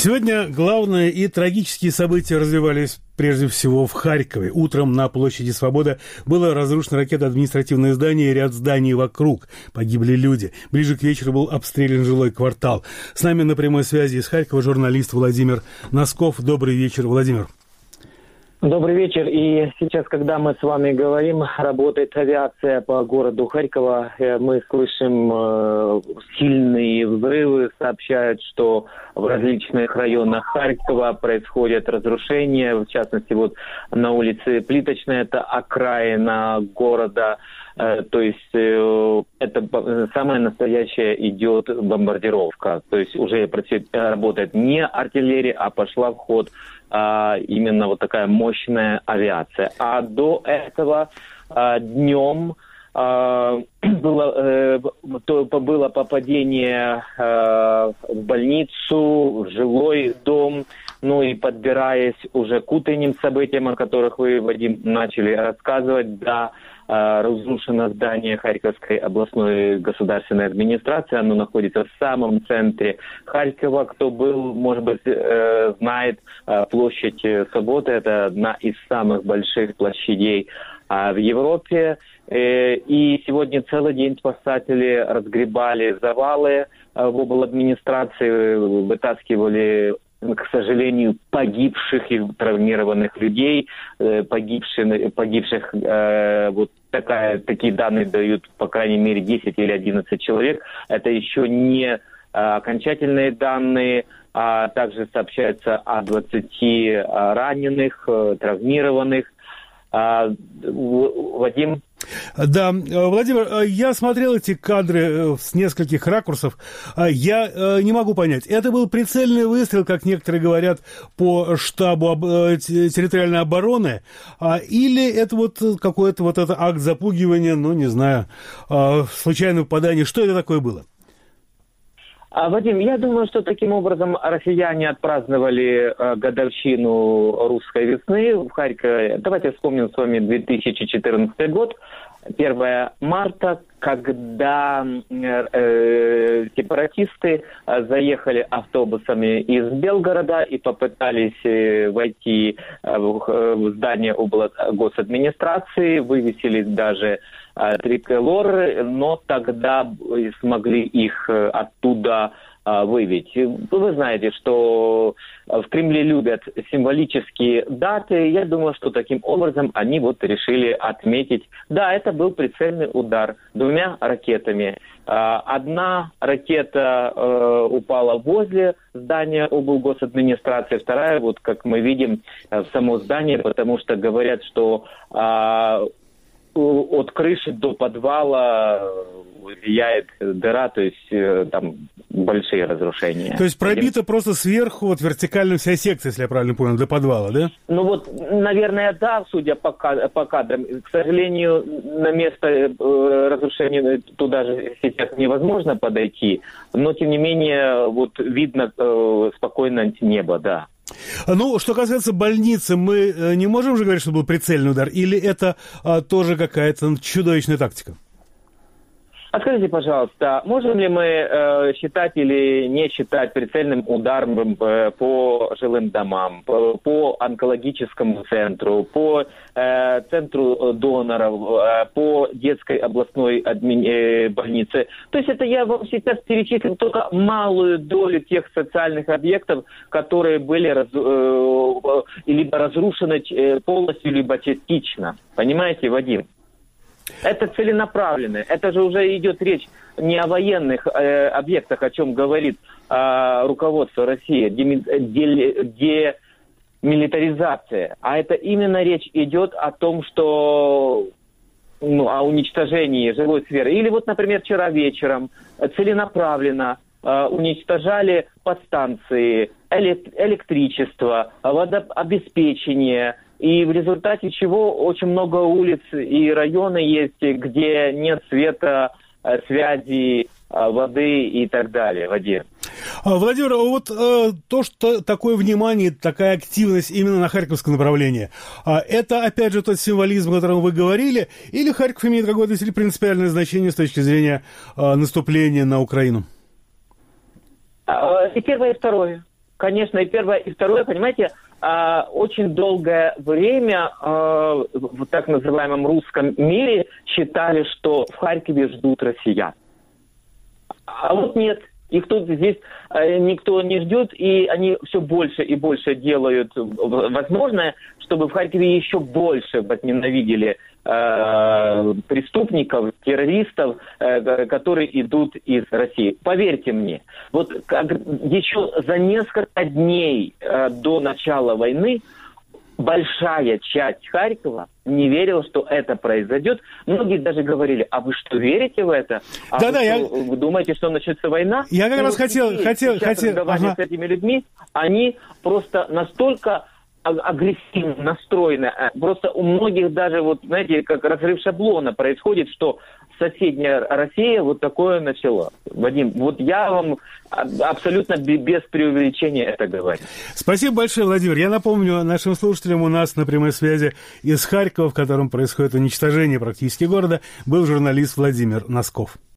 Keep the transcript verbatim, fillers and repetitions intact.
Сегодня главные и трагические события развивались прежде всего в Харькове. Утром на площади Свободы было разрушено ракетой административное здание и ряд зданий вокруг. Погибли люди. Ближе к вечеру был обстрелян жилой квартал. С нами на прямой связи из Харькова журналист Владимир Носков. Добрый вечер, Владимир. Добрый вечер. И сейчас, когда мы с вами говорим, работает авиация по городу Харькова. Мы слышим э, сильные взрывы. Сообщают, что в различных районах Харькова происходят разрушения. В частности, вот на улице Плиточная, это окраина города. Э, то есть э, это самая настоящая идет бомбардировка. То есть уже работает не артиллерия, а пошла в ход а, именно вот такая мощная авиация. А до этого а, днем а, было, э, то, было попадение а, в больницу, в жилой дом. Ну и подбираясь уже к утренним событиям, о которых вы, Вадим, начали рассказывать, да, разрушено здание Харьковской областной государственной администрации. Оно находится в самом центре Харькова. Кто был, может быть, знает, площадь Свободы – это одна из самых больших площадей в Европе. И сегодня целый день спасатели разгребали завалы в обладминистрации, вытаскивали, к сожалению, погибших и травмированных людей, погибших, погибших э, вот такая, такие данные дают, по крайней мере, десять или одиннадцать человек. Это еще не э, окончательные данные, а также сообщается о двадцати э, раненых, э, травмированных. Э, Вадим? Да, Владимир, я смотрел эти кадры с нескольких ракурсов. Я не могу понять, это был прицельный выстрел, как некоторые говорят, по штабу территориальной обороны, или это вот какой-то вот это акт запугивания, ну, не знаю, случайное попадание. Что это такое было? Вадим, я думаю, что таким образом россияне отпраздновали э, годовщину русской весны в Харькове. Давайте вспомним с вами две тысячи четырнадцатый год, первое марта, когда э, сепаратисты э, заехали автобусами из Белгорода и попытались э, войти э, в, в здание обла- госадминистрации, вывесили даже э, триколор, но тогда смогли их э, оттуда выявить. Вы знаете, что в Кремле любят символические даты. Я думаю, что таким образом они вот решили отметить. Да, это был прицельный удар двумя ракетами. Одна ракета э, упала возле здания облгосадминистрации, вторая, вот как мы видим, в само здание, потому что говорят, что э, от крыши до подвала влияет дыра, то есть э, там большие разрушения. То есть пробита просто сверху, вот вертикально вся секция, если я правильно понял, до подвала, да? Ну вот, наверное, да, судя по, по кадрам. К сожалению, на место э, разрушения туда же сейчас невозможно подойти, но тем не менее, вот видно э, спокойно небо, да. Ну, что касается больницы, мы не можем уже говорить, что был прицельный удар, или это а, тоже какая-то чудовищная тактика? А скажите, пожалуйста, можем ли мы э, считать или не считать прицельным ударом э, по жилым домам, по, по онкологическому центру, по э, центру доноров, э, по детской областной адми... э, больнице? То есть это я вам сейчас перечислил только малую долю тех социальных объектов, которые были раз... э, либо разрушены полностью, либо частично. Понимаете, Вадим? Это целенаправленно. Это же уже идет речь не о военных э, объектах, о чем говорит э, руководство России, демилитаризация. А это именно речь идет о том, что ну, о уничтожении жилой сферы. Или вот, например, вчера вечером целенаправленно э, уничтожали подстанции, электричество, водообеспечение. И в результате чего очень много улиц и районов есть, где нет света, связи, воды и так далее, Вадим. Владимир, вот э, то, что такое внимание, такая активность именно на харьковском направлении, э, это, опять же, тот символизм, о котором вы говорили, или Харьков имеет какое-то принципиальное значение с точки зрения э, наступления на Украину? И первое, и второе. Конечно, и первое, и второе, понимаете, очень долгое время в так называемом русском мире считали, что в Харькове ждут россиян. А вот нет. Их тут здесь э, никто не ждет, и они все больше и больше делают возможное, чтобы в Харькове еще больше возненавидели э, преступников, террористов, э, которые идут из России. Поверьте мне, вот как, еще за несколько дней э, до начала войны большая часть Харькова не верила, что это произойдет. Многие даже говорили: а вы что, верите в это? А да, вы, да, что, я... вы думаете, что начнется война? Я как и раз вот хотел... теперь, хотел, сейчас, хотел... разговаривая ага. с этими людьми, они просто настолько агрессивно настроены. Просто у многих даже, вот, знаете, как разрыв шаблона происходит, что соседняя Россия вот такое начала. Вадим, вот я вам абсолютно без преувеличения это говорю. Спасибо большое, Владимир. Я напомню нашим слушателям, у нас на прямой связи из Харькова, в котором происходит уничтожение практически города, был журналист Владимир Носков.